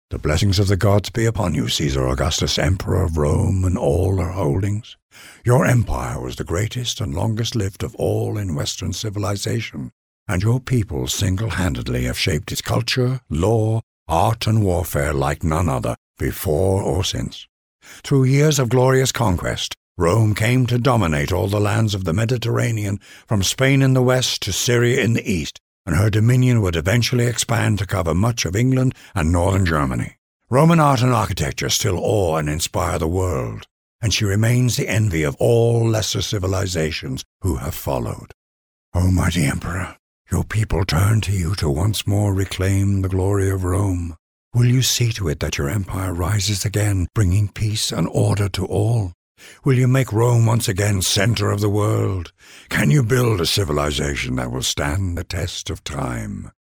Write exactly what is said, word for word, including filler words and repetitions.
The blessings of the gods be upon you, Caesar Augustus, Emperor of Rome and all her holdings. Your empire was the greatest and longest-lived of all in Western civilization, and your people single-handedly have shaped its culture, law, art, and warfare like none other, before or since. Through years of glorious conquest, Rome came to dominate all the lands of the Mediterranean, from Spain in the west to Syria in the east, and her dominion would eventually expand to cover much of England and northern Germany. Roman art and architecture still awe and inspire the world, and she remains the envy of all lesser civilizations who have followed. O mighty Emperor, your people turn to you to once more reclaim the glory of Rome. Will you see to it that your empire rises again, bringing peace and order to all? Will you make Rome once again center of the world? Can you build a civilization that will stand the test of time?